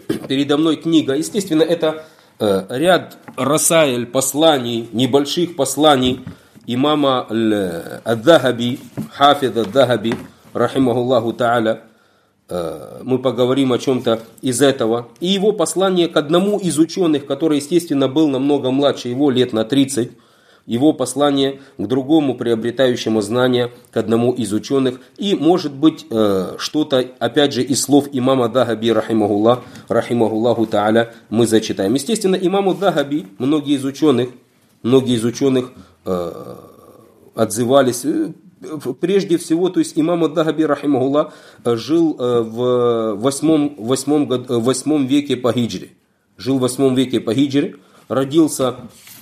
передо мной книга. Естественно, это ряд расаиль, посланий, небольших посланий имама Ад-Дахаби, Хафид Ад-Дахаби, рахимахуллаху та'аля. Мы поговорим о чем-то из этого. И его послание к одному из ученых, который, естественно, был намного младше его, лет на 30. Его послание к другому приобретающему знания, к одному из ученых. И, может быть, что-то, опять же, из слов имама Дахаби, рахимахуллаху та'аля, мы зачитаем. Естественно, имаму Дахаби многие из ученых отзывались. Прежде всего, то есть имам Ад-Дахаби, рахимахуллах, жил в 8 веке по хиджре. Жил в 8 веке по хиджре, родился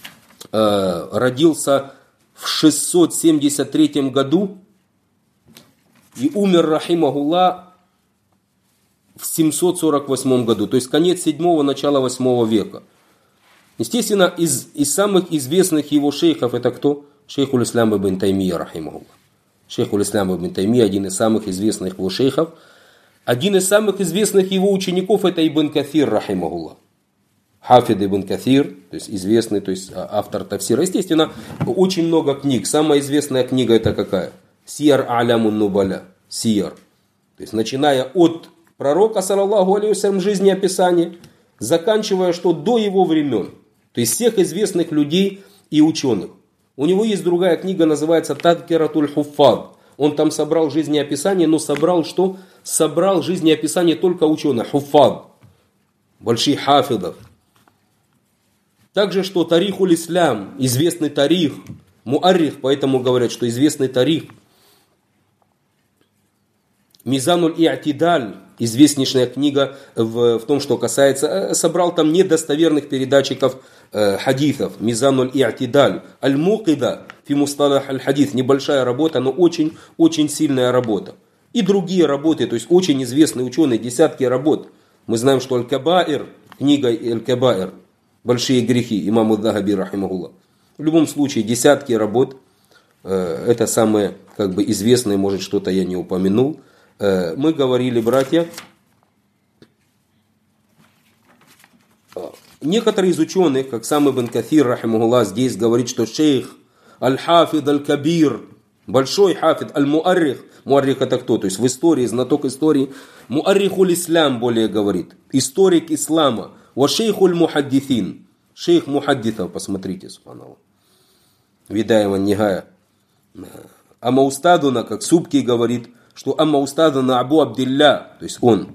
в 673 году и умер, рахимахуллах, в 748 году. То есть конец 7-го, начало 8 века. Естественно, из самых известных его шейхов это кто? Шейх Аль-Ислам ибн Таймия, рахимахуллах. Шейх Аль-Ислам ибн Таймия, один из самых известных его шейхов. Один из самых известных его учеников это Ибн Каthир, рахимахуллах. Хафид Ибн Каthир, то есть известный, то есть автор тафсира. Естественно, очень много книг. Самая известная книга это какая? Сияр А'лямун Нубаля. Сияр. То есть начиная от пророка, саллаллаху алейхи вассалям, жизнеописания, заканчивая что до его времен. То есть всех известных людей и ученых. У него есть другая книга, называется Тадкиратуль Хуффад. Он там собрал жизнеописание, но собрал что? Собрал жизнеописание только ученых. Хуффад. Больших хафидов. Также что Тарихуль Ислам, известный тарих. Муаррих, поэтому говорят, что известный тарих. Мизануль И'тидаль, известнейшая книга в том, что касается, собрал там недостоверных передатчиков хадисов. Мизануль И'тидаль. Аль-Мукида фи мусталах аль-хадис. Небольшая работа, но очень, очень сильная работа. И другие работы, то есть очень известные ученые, десятки работ. Мы знаем, что Аль-Кабаир, книга Аль-Кабаир, большие грехи, имаму Дахаби, рахимахуллах. В любом случае, десятки работ. Это самые как бы известные, может что-то я не упомянул. Мы говорили, братья, некоторые из ученых, как сам Ибн Каthир, рахимахуллах, здесь говорит, что шейх Аль-Хафид Аль-Кабир, большой хафид, Аль-Муаррих, Муаррих это кто? То есть в истории, знаток истории, Муаррихуль Ислам более говорит, историк ислама, ва шейхуль мухаддифин, шейх мухаддифов, посмотрите, субханаллах, Видаева Нигая. Ама устадуна, как Субки говорит, что Амма устадана Абу Абдилля, то есть он.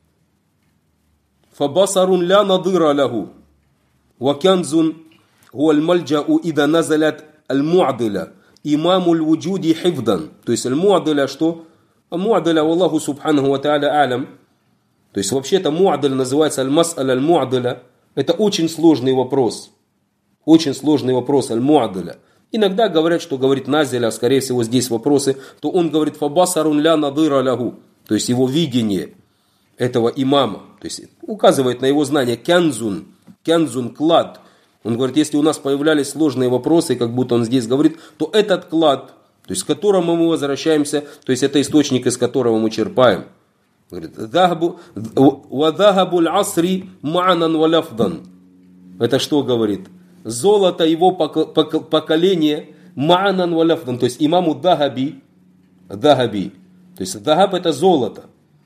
Фабасарун ля надыра лаху. Вакянзун хуаль мальджау ида назалят аль-му'адиля. Имаму л-вуджуди хифдан. То есть аль-му'адиля что? Аль-му'адиля, Аллаху субханаху ва та'аля а'лям. То есть вообще-то му'адиль называется аль-мас'аля аль-му'адиля. Это очень сложный вопрос. Очень сложный вопрос аль-му'адиля. Иногда говорят, что говорит Назиля, скорее всего здесь вопросы, то он говорит фабасарун ля надыра лягу, то есть его видение этого имама, то есть указывает на его знание кянзун, клад. Он говорит, если у нас появлялись сложные вопросы, как будто он здесь говорит, то этот клад, то есть к которому мы возвращаемся, то есть это источник, из которого мы черпаем. Говорит, вадахабуль асри ма'нан валяфдан. Это что говорит? Золото его поколения ма'нан валяфдан, то есть имаму Дахаби, то есть Дахаб это золото.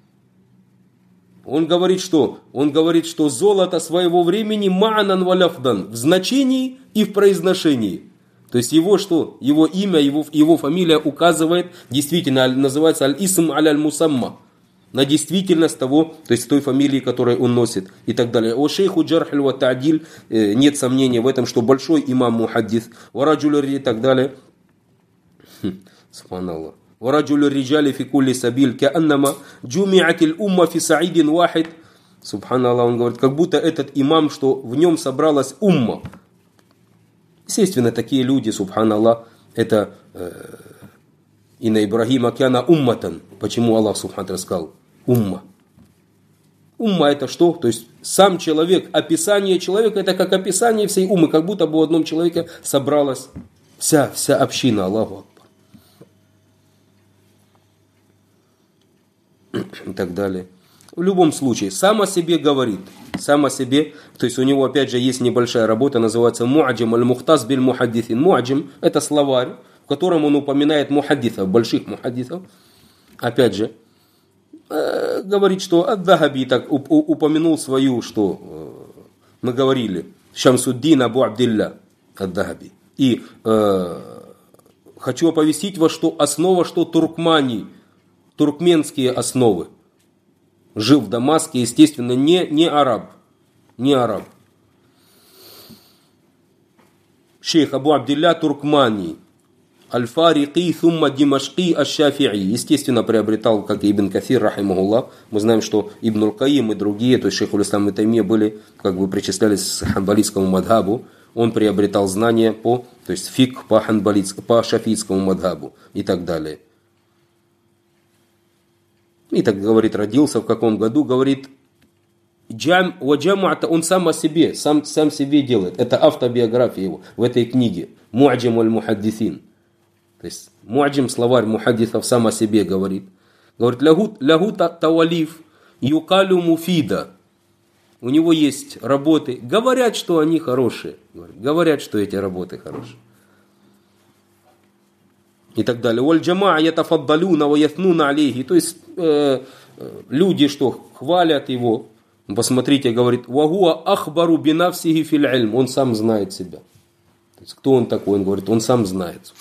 Он говорит что? Он говорит, что золото своего времени ма'нан валяфдан, в значении и в произношении. То есть его что? Его имя, его фамилия указывает, действительно называется аль-исм аль-мусамма, на действительность того, то есть той фамилии, которую он носит и так далее. О шейху джархиль ва та'диль, нет сомнения в этом, что большой имам мухаддис, вараджуляри и так далее. Субханаллах. Вараджуляри риджали фи кулли сабиль, кааннама джумиатиль умма фи саидин вахид. Субханаллах, он говорит, как будто этот имам, что в нем собралась умма. Естественно, такие люди, субханаллах, это инна Ибрахима кяна умматан. Почему Аллах субханаллах сказал умма? Умма это что? То есть сам человек, описание человека это как описание всей уммы, как будто бы в одном человеке собралась вся община. Аллаху Акбар. И так далее. В любом случае, сам о себе говорит. Сам о себе, то есть у него опять же есть небольшая работа, называется «Му'аджим аль-Мухтаз биль-Мухаддитин». Му'аджим – это словарь, в котором он упоминает мухаддитов, больших мухаддитов. Опять же, говорит, что ад-Дахаби так упомянул свою, что мы говорили, Шамсуддин Абу Абдилля ад-Дахаби. И хочу оповестить вас, что основа, что Туркмани, туркменские основы. Жил в Дамаске, естественно, не араб. Не араб. Шейх Абу Абдилля Туркмани. Аль-Фарики Thumma Димашки Аш-Шафи'i. Естественно, приобретал, как и Ибн Кафир, рахимахуллах. Мы знаем, что Ибн Аль-Каим и другие, то есть Шейх Уль-Ислам и Таймия были, как бы причислялись к ханбалитскому мадхабу. Он приобретал знания то есть фикх по шафийскому мадхабу и так далее. И так говорит, родился в каком году, говорит, он сам о себе, сам себе делает. Это автобиография его в этой книге. Му'аджим аль-Мухаддитин. То есть Му'аджим, словарь мухаддитов, сам о себе говорит. Говорит, лягу тавалиф юкалю муфида. У него есть работы. Говорят, что они хорошие. Говорят, что эти работы хорошие. И так далее. Валь-джамаа ятафаддалюна ва яфнуна алейхи. То есть люди, что хвалят его. Посмотрите, говорит, вагуа ахбару бинавсихи фил ильм. Он сам знает себя. То есть кто он такой? Он говорит, он сам знает.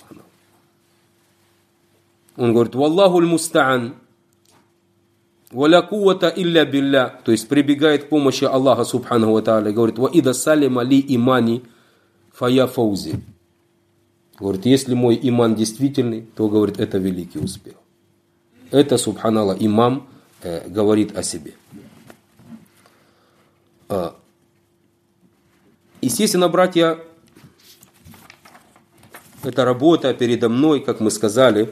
Он говорит, валлаху аль-муста'ан. Валя куввата илля билля. То есть прибегает к помощи Аллаха субханаху ва тааля. Говорит, ва ида салима ли имани фая фаузи. Говорит, если мой иман действительный, то, говорит, это великий успех. Это, субханаллах, имам говорит о себе. Естественно, братья, эта работа передо мной, как мы сказали,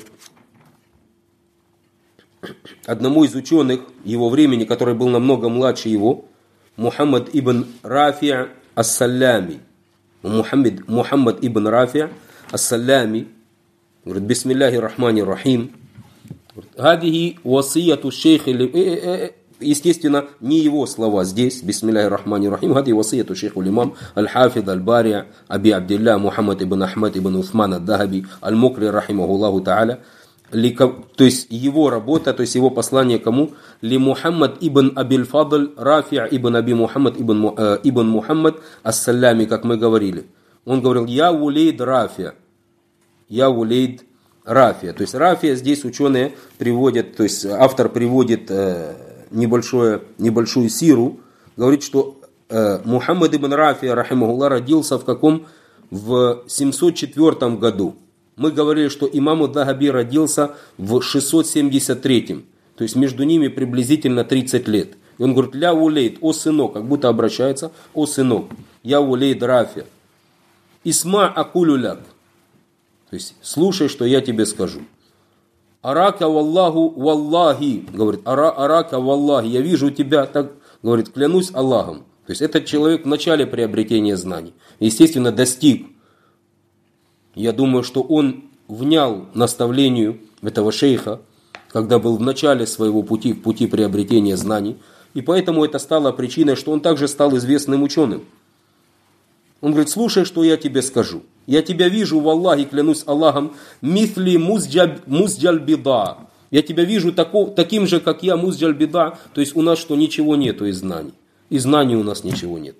одному из ученых его времени, который был намного младше его, Мухаммад ибн Рафи' ас-Салями. Мухаммад ибн Рафи' ас-Салями. Говорит, бисмиллахи рахмани рахим. Гадихи васияту шейхи. Естественно, не его слова здесь. Бисмиллахи рахмани рахим. Гадихи васияту шейху лимам аль-Хафид аль-Бари Аби Абдилля Мухаммад ибн Ахмад ибн Усман ад-Дахаби аль-Мукри рахимахуллаху та'аля. То есть его работа, то есть его послание кому? Ли Мухаммад ибн Абиль Фадл Рафи' ибн Аби Мухаммад ибн Мухаммад ас-Салями, как мы говорили. Он говорил, я улейд Рафи'. Я улейд Рафи'. То есть Рафи' здесь ученые приводят, то есть автор приводит небольшую сиру, говорит, что Мухаммад ибн Рафи' рахимахуллах родился в каком? В 704 году. Мы говорили, что имам ад-Дахаби родился в 673-м. То есть между ними приблизительно 30 лет. И он говорит, ля улейд, о сынок, как будто обращается, о сынок, я улейд Рафи. Исма акулюляк. То есть слушай, что я тебе скажу. Арака валлаху валлахи. Говорит, арака валлахи. Я вижу тебя, так говорит, клянусь Аллахом. То есть этот человек в начале приобретения знаний. Естественно, достиг. Я думаю, что он внял наставлению этого шейха, когда был в начале своего пути, в пути приобретения знаний. И поэтому это стало причиной, что он также стал известным ученым. Он говорит, слушай, что я тебе скажу. Я тебя вижу в Аллахе, клянусь Аллахом, мисли музджаль бида. Я тебя вижу таким же, как я, музджаль бида. То есть у нас что, ничего нету из знаний. Из знаний у нас ничего нету.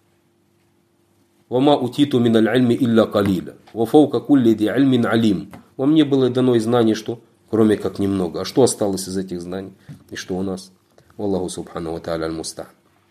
«Вама утиту миналь альми илля калиля, ва фаука кулли ди альмин алим». Во мне было дано и знаний, что, кроме как немного. А что осталось из этих знаний? И что у нас? Аллаху субхану ва та'аля аль-муста'ан.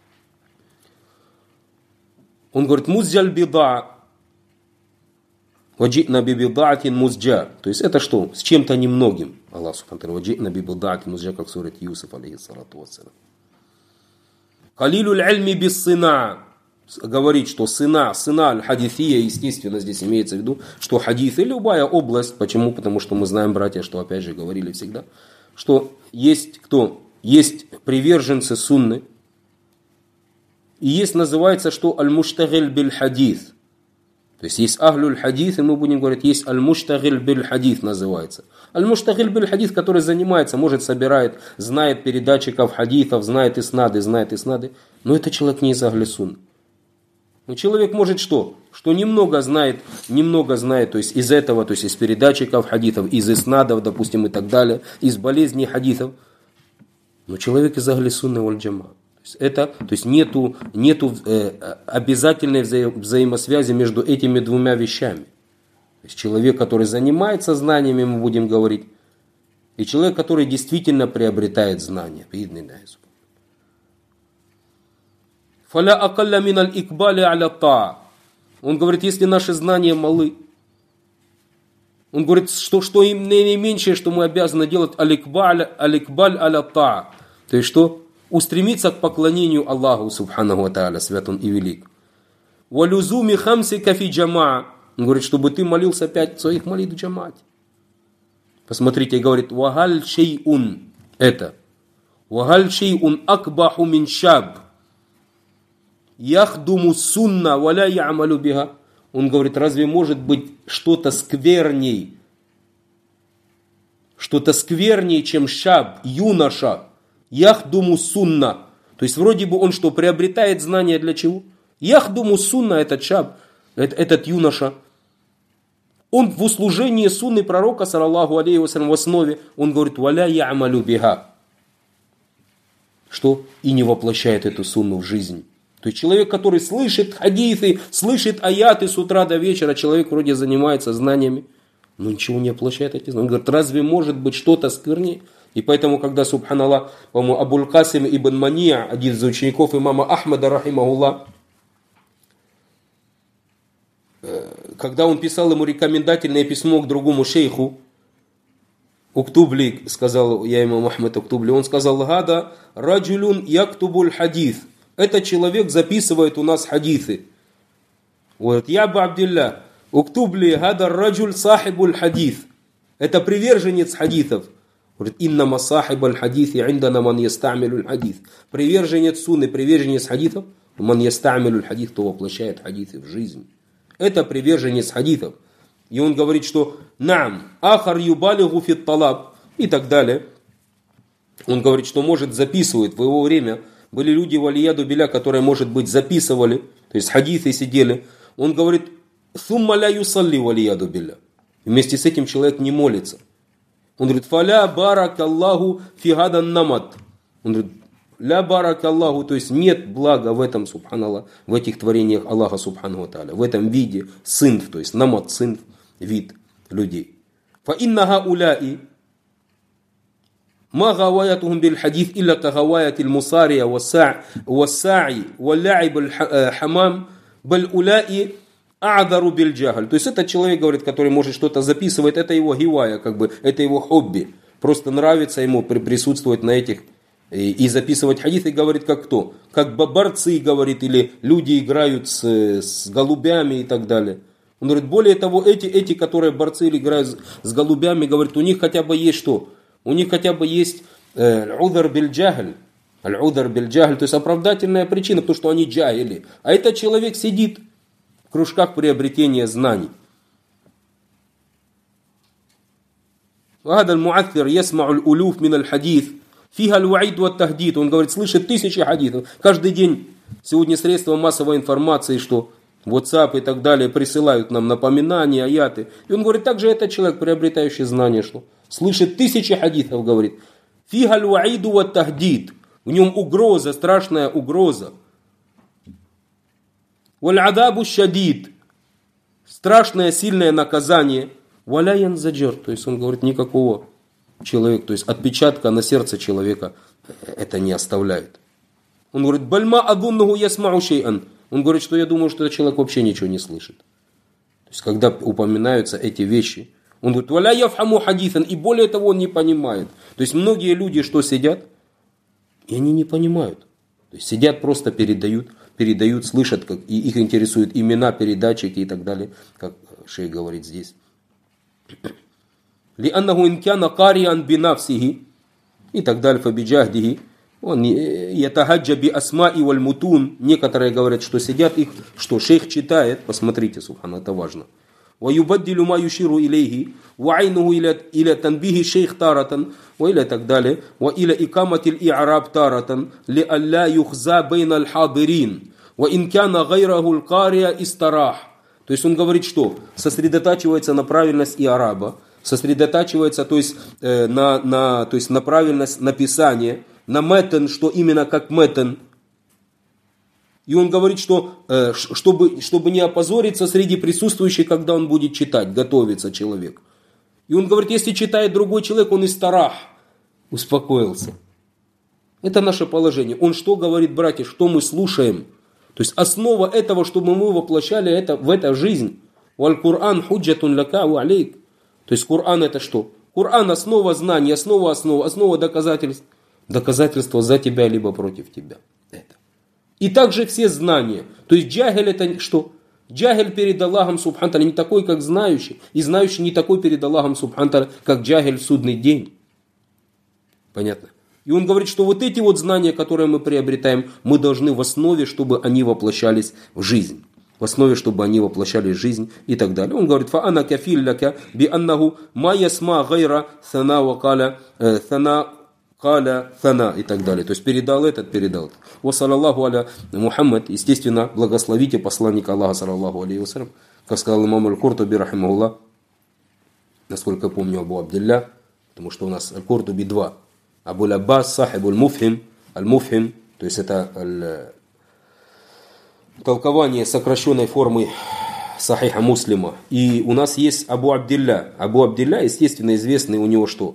Он говорит, музджаль бида, ваджи'на би бида'атин музджа. То есть это что? С чем-то немногим. Аллах субхану ва та'аля, ваджи'на би бида'атин музджа, как сурат Юсуф, алейхиссалату вассалам. Калилюль альми бис сына. Говорит, что сына аль-хадифия, естественно, здесь имеется в виду, что хадиф и любая область. Почему? Потому что мы знаем, братья, что опять же говорили всегда, что есть кто? Есть приверженцы сунны, и есть, называется, что аль-муштагиль биль-хадиф. То есть есть ахлюль хадис, и мы будем говорить, есть аль-муштагиль биль хадис называется. Аль-муштагиль биль хадис, который занимается, может, собирает, знает передатчиков хадисов, знает иснады. Но это человек не из ахли сунны. Но человек может что? Что немного знает, то есть из этого, то есть из передатчиков хадисов, из иснадов, допустим, и так далее, из болезней хадисов. Но человек из ахли сунны валь джама. То есть нету обязательной взаимосвязи между этими двумя вещами. То есть человек, который занимается знаниями, мы будем говорить, и человек, который действительно приобретает знания. Фаля акалля миналь икбали аля таа. Он говорит, если наши знания малы, он говорит, что им наименьшее, что мы обязаны делать, аликбаль аля таа. То есть что? Устремиться к поклонению Аллаху, субханаху ва тааля, свят Он и велик. Валюзуми хамси кафи джамаа. Он говорит, чтобы ты молился 5 своих молитв в джамаате. Посмотрите, говорит, вагаль шейун. Это. Вагаль шейун акбаху мин шаб. Яхдуму сунна валя я'малю биха. Он говорит, разве может быть что-то скверней, чем шаб, юноша, яхдуму сунна. То есть вроде бы он что, приобретает знания для чего? Яхдуму сунна, этот шаб, этот юноша, он в услужении сунны пророка, саллаллаху алейхи вассалям, в основе, он говорит, валя я'малю биха. Что? И не воплощает эту сунну в жизнь. То есть человек, который слышит хадисы, слышит аяты с утра до вечера, человек вроде занимается знаниями, но ничего не воплощает эти знания. Он говорит, разве может быть что-то сквернее? И поэтому, когда, субханаллах, по-моему, Абуль Касим ибн Мания, один из учеников имама Ахмада, рахимахуллах, когда он писал ему рекомендательное письмо к другому шейху, Уктубли, сказал я имам Ахмад Уктубли, он сказал, гада раджулюн яктубуль хадис. Этот человек записывает у нас хадисы. Вот, я бы Абдилля, уктубли гада раджуль сахибуль хадис. Это приверженец хадисов. Говорит, иннама сахибуль хадис индана ман ястамилуль хадис. Приверженец сунны, приверженец хадисов, ман ястамилуль хадис, кто воплощает хадисы в жизнь. Это приверженец хадисов. И он говорит, что нам, ахар юбалигу фит талаб и так далее. Он говорит, что может записывает в его время. Были люди в алияду биля, которые, может быть, записывали, то есть хадисы сидели. Он говорит, сумма ля юсалли в алияду биля. Вместе с этим человек не молится. Он говорит, фаля барак Аллаху фигадан намат. Он говорит, ля барак Аллаху, то есть нет блага в этом, субханаллах, в этих творениях Аллаха, субхану тааля, в этом виде синф, то есть намат, синф, вид людей. Фа инна хауляи ما غوايتهم بالحديث إلا كغواية المصارية والساعي واللاعب الحمام بل أولئي أعذر بالجهل. То есть этот человек, говорит, который может что-то записывать, это его гивая, как бы, это его хобби. Просто нравится ему присутствовать на этих и записывать хадисы, говорит, как кто? Как борцы, говорит, или люди играют с голубями и так далее. Он говорит, более того, эти, которые борцы или играют с голубями, говорит, у них хотя бы есть что? У них хотя бы есть аль-удар биль-джахль. Аль-удар биль-джахль, то есть оправдательная причина, потому что они джахили. А этот человек сидит в кружках приобретения знаний. وهذا المعثر يسمع الألوف من الحديث فيها الوعيد والتهديد. Он говорит, слышит тысячи хадисов. Каждый день сегодня средства массовой информации, что WhatsApp и так далее присылают нам напоминания, аяты. И он говорит, также этот человек, приобретающий знания, что слышит тысячи хадисов, говорит, фига аль-ваиду ва тахдид. В нем угроза, страшная угроза. Валь-адабу шадид. Страшное, сильное наказание. Валя янзаджир. То есть он говорит, никакого человека, то есть отпечатка на сердце человека это не оставляет. Он говорит, бальма адуннаху ясмау шей'ан. Он говорит, что я думаю, что этот человек вообще ничего не слышит. То есть когда упоминаются эти вещи, он говорит, валя яфхаму хадисан, и более того, он не понимает. То есть многие люди, что сидят, и они не понимают. То есть сидят, просто передают, слышат, как, и их интересуют имена, передатчики и так далее, как шейх говорит здесь. Лианнаху инкяна кариан бинафсихи, и так далее, фабиджахдихи. Он ятахаджа би асмаи валь мутун. Некоторые говорят, что сидят их, что шейх читает. Посмотрите, субхана, это важно. وَيُبَدِّلُ مَا يُشِيرُ إِلَيْهِ وَعَيْنُهُ إِلَى تَنْبِيهِ الشَّيْخِ تَارَةً وإلى так далее وإلى إقامة الإعراب تارة لألا يخزى بين الحاضرين وإن كان غيره القارئ استراح. То есть он говорит, что сосредотачивается на правильность иараба, сосредотачивается, то есть, то есть на правильность написания, на метен, что именно как метен. И он говорит, что чтобы не опозориться среди присутствующих, когда он будет читать, готовится человек. И он говорит, если читает другой человек, он истарах, успокоился. Это наше положение. Он что говорит, братья, что мы слушаем? То есть основа этого, чтобы мы воплощали это в эту жизнь. Валь-Кур'ан худжатун лака ва алейк. То есть Кур'ан это что? Кур'ан основа знаний, основа доказательств. Доказательства за тебя, либо против тебя. Это. И также все знания. То есть джахиль это что? Джахиль перед Аллахом субхану не такой, как знающий. И знающий не такой перед Аллахом субхану, как джахиль в судный день. Понятно? И он говорит, что вот эти вот знания, которые мы приобретаем, мы должны в основе, чтобы они воплощались в жизнь. В основе, чтобы они воплощались в жизнь и так далее. Он говорит, фа'ана кафиль лака би аннаху ма ясма гайра сана ва каля сана и так далее. То есть передал этот. Ва саллаллаху аля Мухаммад, естественно, благословите посланника Аллаха, саллаллаху алейхи вассалям, как сказал имам Аль-Куртуби, рахимахуллах, насколько я помню, Абу Абдилля, потому что у нас Аль-Куртуби 2. Абу Аббас, сахиб аль-Муфхим, то есть это толкование сокращенной формы Сахиха Муслима. И у нас есть Абу Абдилля. Абу Абдилля, естественно, известный у него что?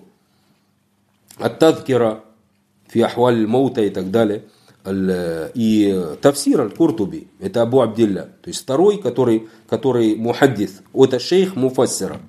Ат-Тадкира, фи ахваль маута и так далее. И Тафсир аль-Куртуби, это Абу Абдилля. То есть второй, который мухаддис. Это шейх Муфассира.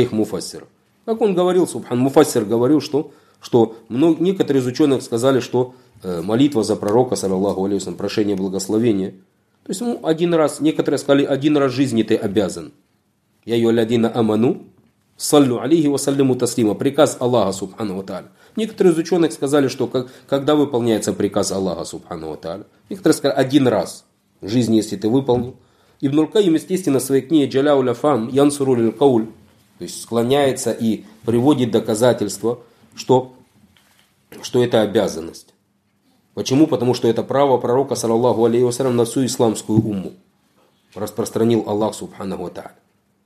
Как он говорил, субхан, Муфассир говорил, что некоторые из ученых сказали, что молитва за пророка, саллаллаху алейхи вассалям, прошение благословения, то есть один раз, некоторые сказали, один раз в жизни ты обязан. Я юалядина аману, саллю алейхи вассаляму таслима, приказ Аллаха субхану ва тааля. Некоторые из ученых сказали, что когда выполняется приказ Аллаха субхану ва тааля. Некоторые сказали, один раз в жизни, если ты выполнил. Ибн Аль-Каим, естественно, в своей книге Джаляуль Афам, Янсуруль аль-Кауль, то есть склоняется и приводит доказательства, что это обязанность. Почему? Потому что это право пророка, саллаллаху алейхи вассалям, на всю исламскую умму. Распространил Аллах субханаху ва тааля.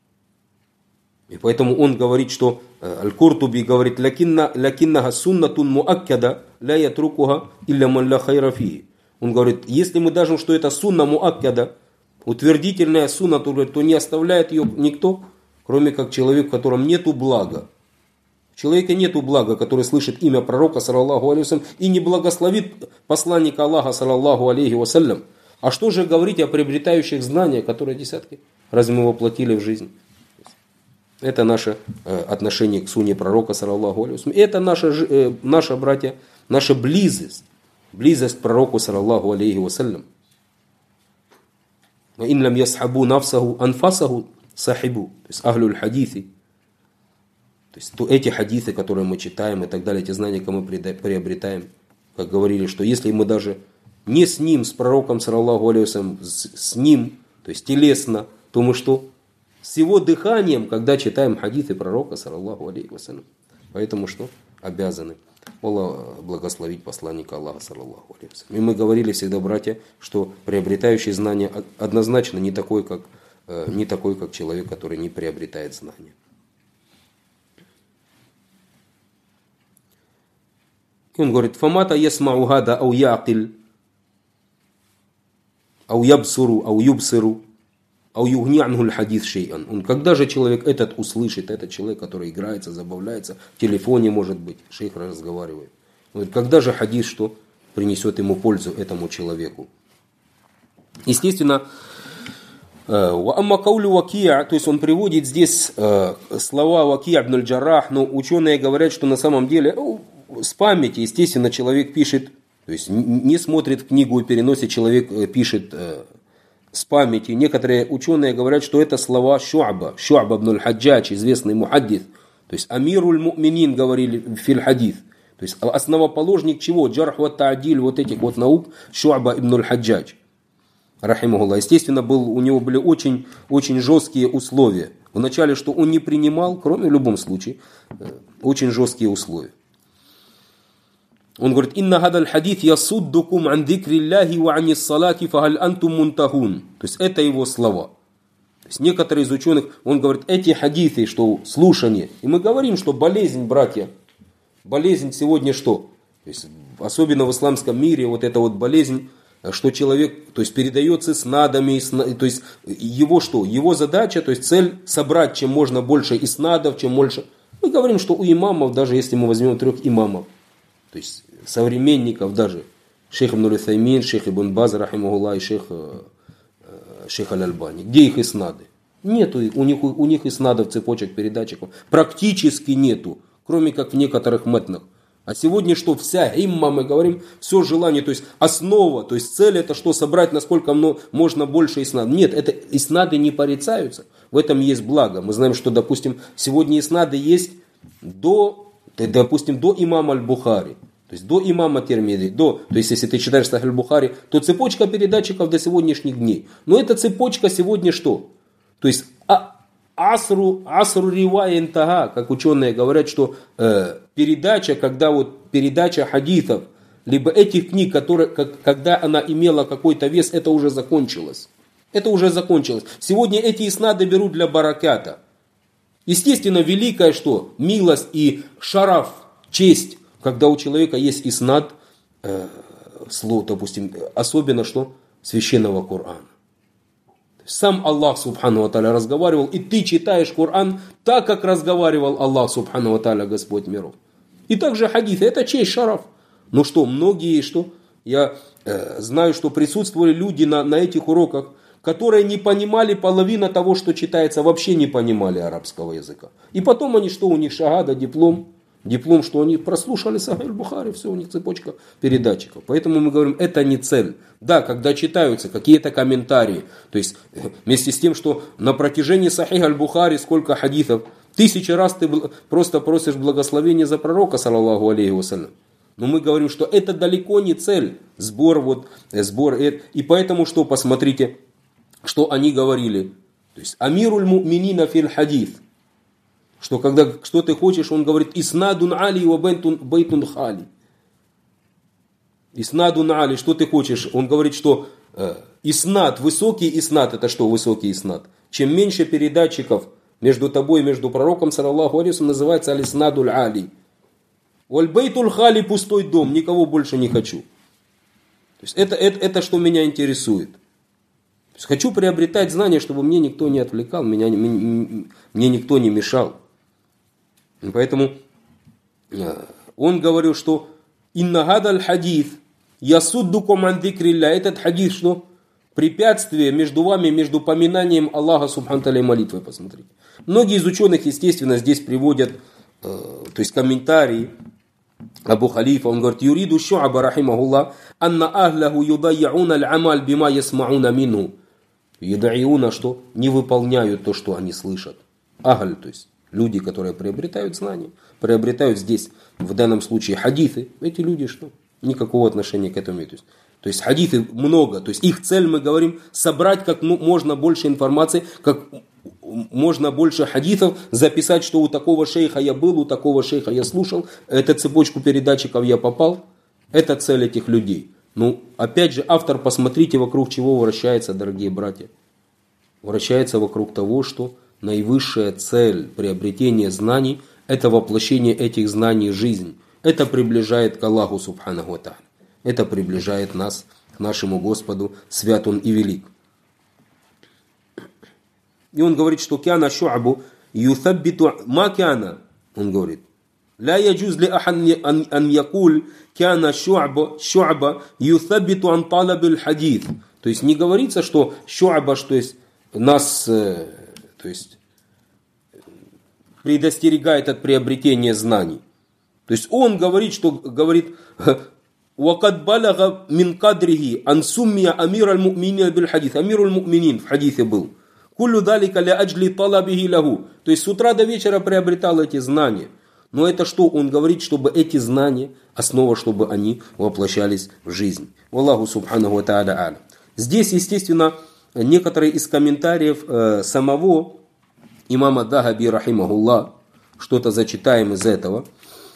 И поэтому он говорит, что Аль-Куртуби говорит, лакиннаха суннатун муаккада ля ятрукуха илля ман ля хайра фии. Он говорит, если мы даже, что это сунна муаккада, утвердительная сунна, то не оставляет ее никто, кроме как человек, в котором нету блага. У человека нету блага, который слышит имя пророка, саллаллаху алейхи вассалям, и не благословит посланника Аллаха, саллаллаху алейхи вассалям. А что же говорить о приобретающих знания, которые десятки, разве мы воплотили в жизнь? Это наше отношение к сунне пророка, саллаллаху алейхи вассалям. Это наша, братья, наша близость к пророку, саллаллаху алейхи вассалям. «Ин лам ясхабу нафсаху анфасаху сахибу». То есть ахлюль хадиси. То есть эти хадисы, которые мы читаем и так далее, эти знания, которые мы приобретаем, как говорили, что если мы даже не с ним, с пророком, саллаллаху алейхи вассалям, с ним, то есть телесно, то мы что? С его дыханием, когда читаем хадисы пророка, саллаллаху алейхи вассалям. Поэтому что? Обязаны. Аллах благословить посланника Аллаха, саллаллаху алейхи вассалям. И мы говорили всегда, братья, что приобретающий знания однозначно не такой, как человек, который не приобретает знания. И он говорит, фамата ясмау гада ау яqil, ау ябсуру, ау юбсиру, ау югни анху хадис шей'ан. Он, когда же человек этот услышит, этот человек, который играется, забавляется, в телефоне, может быть, шейх разговаривает. Он говорит, когда же хадис что принесет ему пользу этому человеку? Естественно, то есть он приводит здесь слова Ваки' ибн аль-Джаррах, но ученые говорят, что на самом деле с памяти, естественно, человек пишет, то есть не смотрит книгу и переносит, человек пишет с памяти. Некоторые ученые говорят, что это слова Шу'ба ибн аль-Хаджадж, известный мухаддис, то есть Амируль Му'минин говорили в филь-хадис. То есть основоположник чего? Джарх ва та'диль, вот этих вот наук Шу'ба ибн аль-Хаджадж, рахимахуллах. Естественно, у него были очень, очень жесткие условия. Вначале, что он не принимал, кроме в любом случае, очень жесткие условия. Он говорит: «Инна хадаль хадит ясуддукум ан дикрилляхи ва анис салати фахаль антум мунтахун». То есть это его слова. То есть некоторые из ученых, он говорит, эти хадисы, что слушание. И мы говорим, что болезнь, братья, болезнь сегодня что? То есть, особенно в исламском мире, вот эта вот болезнь, что человек, то есть, передается снадами, то есть, его что? Его задача, то есть, цель собрать чем можно больше иснадов, чем больше. Мы говорим, что у имамов, даже если мы возьмем 3 имамов, то есть, современников даже, шейх ибн Утаймин, шейх ибн Баз, рахимахуллах, и шейх Аль-Альбани. Где их иснады? Нету у них иснадов, цепочек, передатчиков. Практически нету, кроме как в некоторых метнах. А сегодня что? Вся имма, мы говорим, все желание, то есть основа, то есть цель это что? Собрать насколько можно больше иснадов. Нет, это иснады не порицаются. В этом есть благо. Мы знаем, что, допустим, сегодня иснады есть до имама Аль-Бухари. То есть до имама Тирмизи, то есть если ты читаешь Сахих Аль-Бухари, то цепочка передатчиков до сегодняшних дней. Но эта цепочка сегодня что? То есть асру ривая интага, как ученые говорят, что передача, когда вот передача хадисов, либо этих книг, когда она имела какой-то вес, это уже закончилось. Это уже закончилось. Сегодня эти иснады берут для бараката. Естественно, великое что? Милость и шараф, честь, когда у человека есть иснад, слово, допустим, особенно что? Священного Корана. Сам Аллах Субхану ва Тааля разговаривал, и ты читаешь Коран так, как разговаривал Аллах Субхану ва Тааля, Господь миров. И также хадисы, это честь, шараф. Ну что, многие, что? Я знаю, что присутствовали люди на этих уроках, которые не понимали половину того, что читается, вообще не понимали арабского языка. И потом они, что у них шагада, диплом, что они прослушали Сахих Аль-Бухари, все, у них цепочка передатчиков. Поэтому мы говорим, это не цель. Да, когда читаются какие-то комментарии, то есть вместе с тем, что на протяжении Сахих Аль-Бухари сколько хадисов, 1000 раз ты просто просишь благословения за пророка, саллаллаху алейхи вассалям. Но мы говорим, что это далеко не цель, сбор. И поэтому что, посмотрите, что они говорили. То есть амируль му'минина фил хадис. Что когда что ты хочешь, он говорит иснадун али ва бейтун хали. Иснадун али, что ты хочешь? Он говорит, что иснад, высокий иснад, это что высокий иснад? Чем меньше передатчиков между тобой и между пророком, саллаллаху алейхи вассалям, называется алиснадуль али. Валь бейтуль хали, пустой дом, никого больше не хочу. То есть это что меня интересует. То есть хочу приобретать знания, чтобы мне никто не отвлекал, мне никто не мешал. Поэтому он говорил, что «Инна гадаль хадис ясуддукум ан дикрилля». Этот хадис, что препятствие между вами, между поминанием Аллаха субхану ва тааля и молитвой, посмотрите. Многие из ученых, естественно, здесь приводят то есть комментарии Абу Халифа. Он говорит: «Юриду Шу'ба рахимахуллах анна ахлаху юдайяуна аль-амаль бима ясмауна минху». Юдайяуна, что не выполняют то, что они слышат. Ахль, то есть люди, которые приобретают знания, приобретают здесь, в данном случае, хадисы. Эти люди что? Никакого отношения к этому имеют. То есть хадисы много. То есть их цель, мы говорим, собрать как можно больше информации, как можно больше хадисов, записать, что у такого шейха я был, у такого шейха я слушал, эту цепочку передатчиков я попал. Это цель этих людей. Ну, опять же, автор, посмотрите, вокруг чего вращается, дорогие братья. Вращается вокруг того, что наивысшая цель приобретения знаний – это воплощение этих знаний в жизнь. Это приближает к Аллаху Субханаху ва Тааля. Это приближает нас к нашему Господу, свят Он и велик. И он говорит, что «Кяна Шу'бу юсаббиту ма кяна». Он говорит: «Ла яджуз ли ахан ан якуль кяна Шу'ба юсаббиту ан талабил хадис». То есть не говорится, что Шу'ба, что есть нас... То есть предостерегает от приобретения знаний. То есть он говорит, что говорит: «Вакад балага мин кадрихи ан суммия амир аль-му'минин биль хадис». Амир аль-му'минин в хадисе был. «Куллю далика ля аджли талабихи лаху». То есть с утра до вечера приобретал эти знания. Но это что? Он говорит, чтобы эти знания, основа, чтобы они воплощались в жизнь. Аллаху субханаху ва тааля а'лям. Здесь, естественно, некоторые из комментариев самого имама Дахаби, рахимахуллах, что-то зачитаем из этого.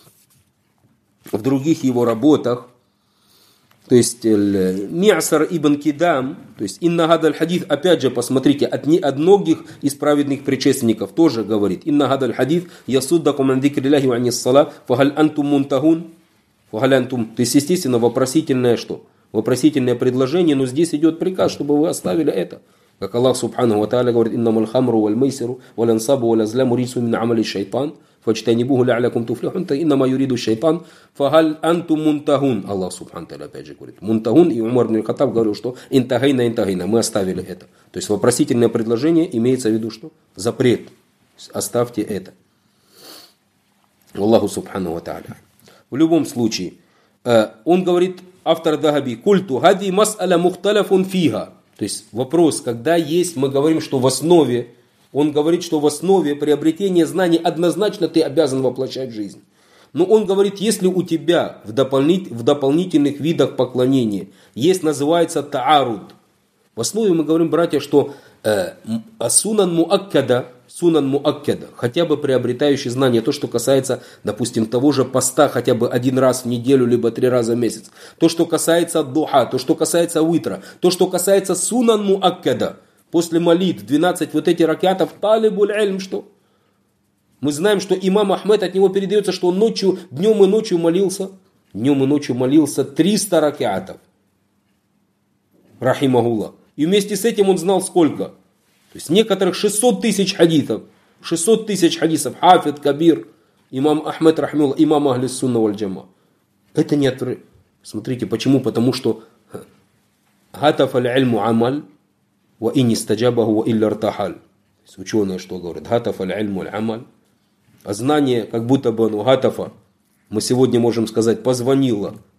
В других его работах, то есть Ми'сар ибн Кидам, то есть инна гадаль хадис, опять же, посмотрите, от многих из праведных предшественников тоже говорит, инна гадаль хадис ясуддакум ан дикриллахи ва анис сала, фахаль антум мунтахун, фахаль антум, то есть, естественно, вопросительное что? Вопросительное предложение, но здесь идет приказ, чтобы вы оставили это. Как Аллах субханаху ва тааля говорит, иннамаль хамру валь мейсиру валь ансабу валь азламу рису мин амали шайтан. فاجتنبوه لعلكم تفلحون إنما يريد الشيطан فهل أنتم منتهون. Аллах субхану тааля опять же говорит мунтахун, и Умар ибн Хаттаб говорил, что интахайна, мы оставили это. То есть вопросительное предложение имеется в виду что? Запрет. Оставьте это. Аллаху субхану ва тааля. В любом случае, он говорит, автор Дахаби, культу хади мас'аля мухталяфун фиха. То есть вопрос, когда есть, мы говорим, что в основе, он говорит, что в основе приобретения знаний однозначно ты обязан воплощать в жизнь. Но он говорит, если у тебя в дополнительных видах поклонения есть, называется тааруд. В основе мы говорим, братья, что сунан муаккада, хотя бы приобретающий знания, то, что касается, допустим, того же поста хотя бы один раз в неделю, либо 3 раза в месяц. То, что касается духа, то, что касается витра, то, что касается сунан муаккада. После молитв 12 вот эти ракятов, талибуль ильм, что? Мы знаем, что имам Ахмед, от него передается, что он днем и ночью молился 300 ракятов. Рахимахуллах. И вместе с этим он знал сколько? То есть некоторых 600 тысяч хадисов. 600 тысяч хадисов. Хафид, Кабир, имам Ахмед, рахимахуллах, имам Ахли Сунна валь Джама. Это не отвращение. Смотрите, почему? Потому что гатаф аль-ильму амаль. Ва инни стаджабаху ва илля ртахаль. Ученые что говорят? Гатафа аль-ильму аль-амаль. А знание, как будто бы оно гатафа, мы сегодня можем сказать, позвонило